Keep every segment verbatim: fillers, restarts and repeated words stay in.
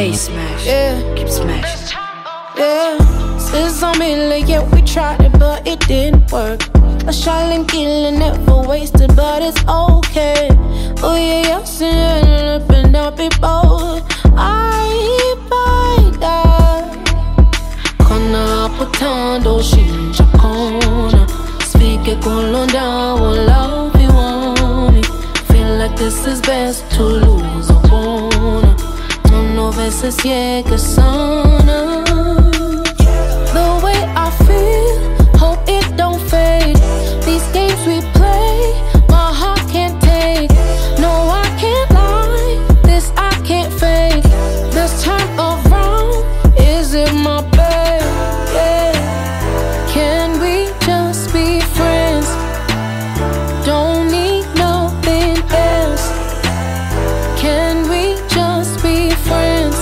Stay smashed. Yeah. Keep smashing. Yeah. Since I'm in late, yeah, we tried it, but it didn't work. A shot and killing, never wasted, but it's okay. Oh yeah, yeah, singing up and up it both. I buy that. Kona potando shinja kona. Speak it going down, will love you want me. Feel like this is best to lose a wanna. No veces llegue sana. The way I feel, hope it don't fade. These games we play, my heart can't take. No, I can't lie, this I can't fake. This time around, is it my bad? Yeah. Can we just be friends? Don't need nothing else. Can we just be friends?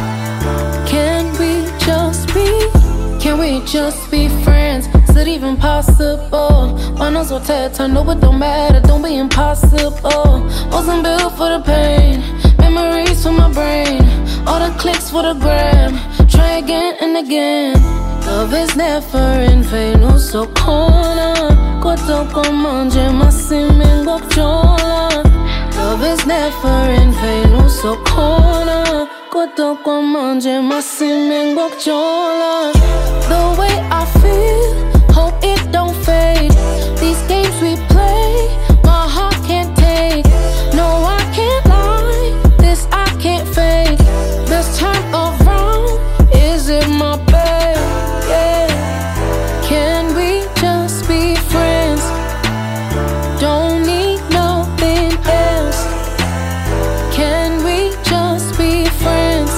Can we just be? Can we just be friends? Is it even possible? My nose will tear, I know it don't matter, don't be impossible. Wasn't built for the pain, memories for my brain. All the clicks for the gram, try again and again. Love is never in vain, no so corner. Koto komanje masime ngokjola. Love is never in vain, no so corner. Koto komanje masime ngokjola. The way I feel, hope it don't fade. These games we play, my heart can't take. No, I can't lie, this I can't fake. This time around, is it my bad? Yeah. Can we just be friends? Don't need nothing else. Can we just be friends?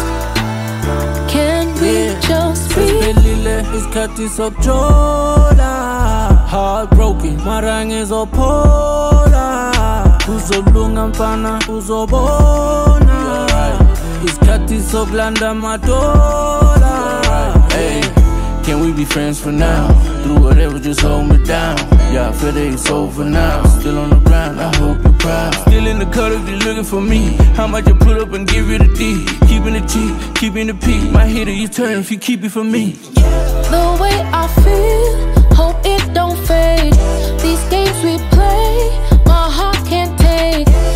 Can we yeah. just be? Isikhathi sokujola, heartbroken, marang izophola. Uzolunga mfana, uzobona. Isikhathi sokulanda madola. Hey, can we be friends for now? Do whatever, just hold me down. Yeah, I feel that it's over now. Still on the ground, I hope you're proud. Still in the cut if you're looking for me. How much you put up and give it a D? Keeping the T, keeping the P. My hitter, you turn if you keep it for me. The way I feel, hope it don't fade. These games we play, my heart can't take.